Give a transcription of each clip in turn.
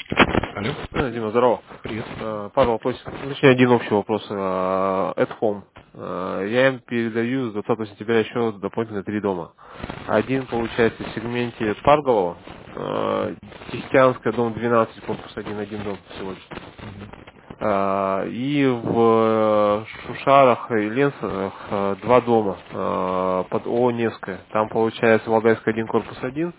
Алло, Дима, здорово. привет. Пару вопросов. Точнее, один общий вопрос. At home. Я им передаю с 20 сентября еще дополнительно 3 дома. Один, получается, в сегменте Парголова, Тихтянская, дом 12, корпус 1 дом всего лишь. Мгм. И в Шушарах и Ленсах 2 дома под ООО Невская. Там, получается, Валдайская 1, корпус 1.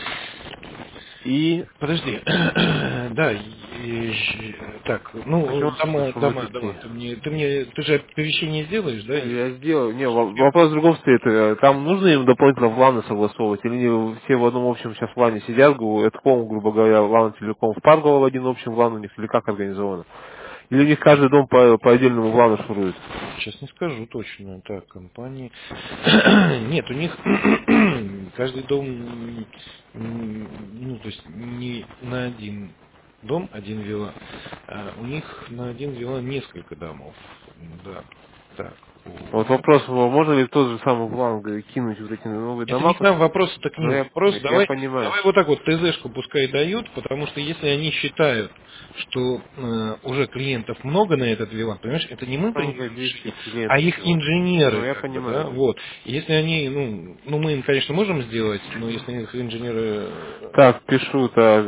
И... Подожди, да, так, ну, Почему дома, внутри? ты же оповещение сделаешь, да? Я сделал. Не, вопрос в другом стоит. Там нужно им дополнительно в ланы согласовывать? Или не все в одном общем сейчас в лане сидят, это грубо говоря, лан телеком в Паргово в один общем лан у них, или как организовано? Или у них каждый дом по отдельному лану шурует? Сейчас не скажу точно, так, компании. Нет, у них каждый дом, ну, то есть не на один дом, один вилла, а у них на один вилла несколько домов, да, так, Вот вопрос, можно ли в тот же самый план кинуть вот эти новые это не дома? к нам вопрос, это к Ну, ним вопрос. я Давай, понимаю. давай вот так вот ТЗшку пускай дают, потому что если они считают, что уже клиентов много на этот вилан, понимаешь, это не мы Там принимаем говорит, 200 решение, а клиентов их всего. Ну, инженеры, я как бы, да, понимаю. вот. И если они, ну мы им, конечно, можем сделать, но если их инженеры... Так, пишу так,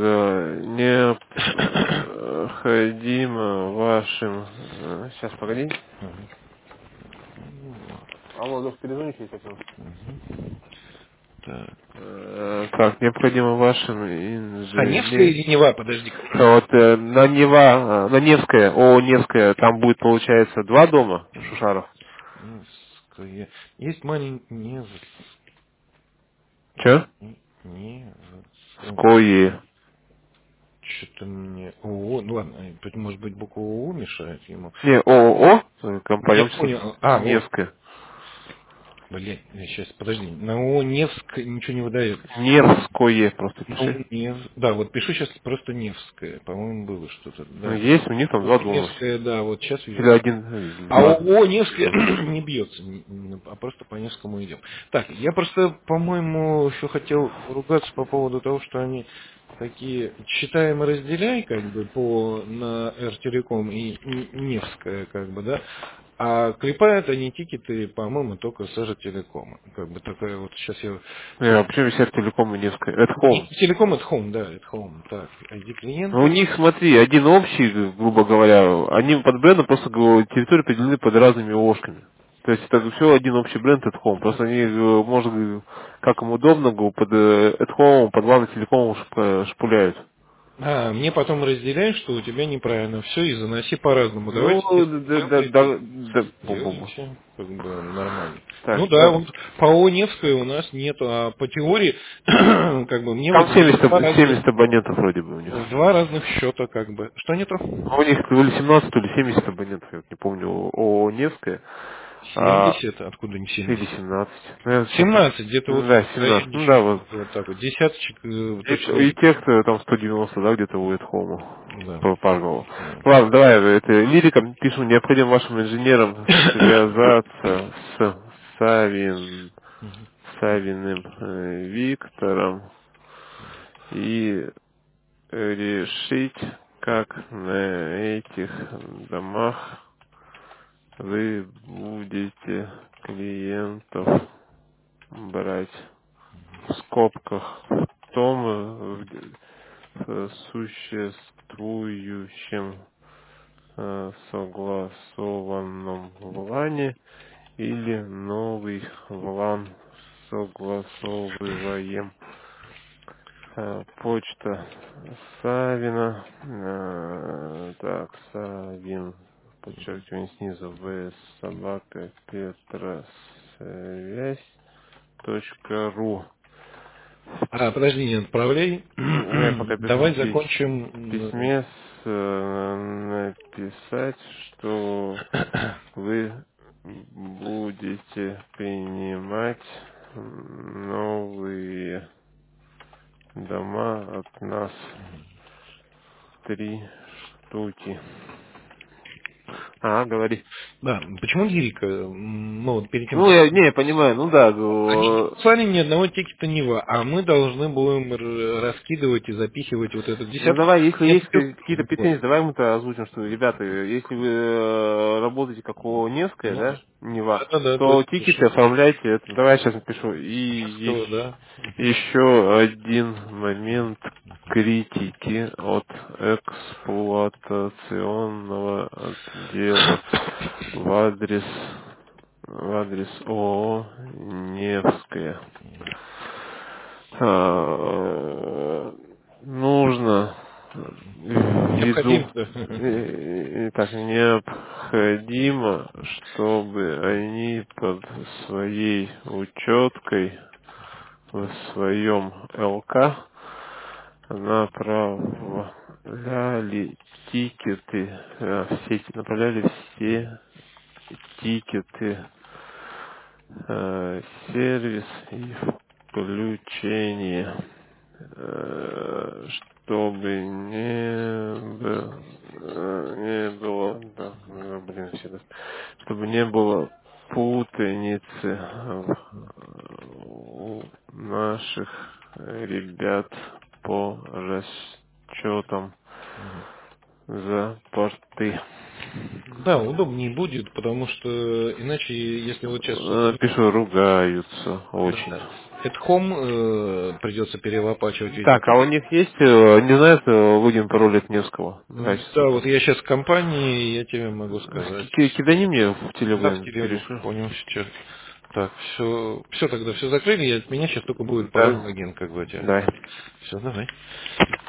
необходимо вашим... Сейчас, погоди. Ага. Алло, Леш, перезвоните, если хотел. Так. Так, необходимо вашим А Невская инженер... или Нева, подожди. Вот на Нева, на Невская, ООО Невская, там будет, получается, 2 дома Шушаров. Невская. Есть маленький Че? Невская. Ское. Что-то мне... О, ну ладно, может быть, буква О мешает ему. Не, ООО, Я компания понял. А, вот. Невская. Блин, сейчас, подожди. На О Невск ничего не выдает. Невское, просто Ну, пиши. Да, вот пишу сейчас просто Невская. По-моему, было что-то. Ну, Да. есть, у них там О 2 дома. Невская, да, вот сейчас Или вижу. один, или А 2. ООО Невская не бьется, а просто по Невскому идем. Так, я просто, по-моему, еще хотел ругаться по поводу того, что они такие считаем и разделяй, как бы, на Ртелеком и Невская, как бы, да, а клепают они тикеты, по-моему, только с Ртелекома. Как бы такая вот, сейчас я... А почему висят Телеком и Невская? Это Home. Телеком at home, да, at home. Так, ID Ну, у клиента. них, смотри, один общий, грубо говоря, они под брендом просто территории поделены под разными ложками. То есть это все один общий бренд at home. Просто они, может, как им удобно, под at home, под главным телекомом шпуляют. А, мне потом разделяй, что у тебя неправильно все, и заноси по-разному. Ну, Давайте, если будем прикидывать, бу-бу-бу. делайте как бы нормально. Так, Ну да, вот по Невской у нас нету, а по теории, как бы мне там вот 70, 70 абонентов вроде бы у них. в два разных счета, как бы. Что нету? Ну, у них то ли 17, то ли 70 абонентов, я вот не помню, ООО Невская. А, 70, откуда не или 70? 17. Ну, я сейчас... 17, где-то вот Да, в 17. районе Ну да, чуть вот. вот так вот. Десяточек точно И есть. те, кто там 190, да, где-то у Эдхома. Да. По Паргову. Да. Ладно, давай, это лириком пишем, необходимо вашим инженерам связаться с Савиным Виктором и решить, как на этих домах вы будете клиентов брать. В скобках в том существующем согласованном влане или новый влан согласовываем. Почта Савина, так, Савин, подчеркивание снизу, в собака Петра связь.ру. А, подожди, не отправляй. Я пока пишу Давай в закончим. письме написать, что вы будете принимать новые дома от нас 3 штуки. Говори. Да, почему лирика? Ну, вот перед тем, Ну, как... я понимаю, ну да, Они не послали ни одного тикета Нива, а мы должны будем раскидывать и запихивать вот этот ну десятку. давай, если Я есть хотел какие-то вот. претензии, давай мы-то озвучим, что, ребята, если вы работаете как о Невская, Ну, да, Нева, да, то точно, тикеты что оформляйте, это, давай я сейчас напишу. И Невского, да. еще один момент критики от эксплуатационного отдела в адрес ООО «Невская». Нужно ввиду Необходимо-то. так необходимо, чтобы они под своей учеткой в своем ЛК направляли тикеты, направляли все тикеты, сервис и включение, чтобы не было, да, чтобы не было путаницы у наших ребят по расчетам за порты. Да, удобнее будет, потому что иначе, если вот сейчас что-то... Пишу, ругаются очень. Да. At home придется перелопачивать эти Так, а у тикеты. них есть, не знают логин, пароль от Невского? Давай Да, сейчас. вот я сейчас в компании, я тебе могу сказать. Кидани мне в Да, в Телеграм, телегу, перешлю. понял сейчас. Так, все тогда, все закрыли, от меня сейчас только будет пароль Да. логин, как бы у тебя. Давай. Все, давай.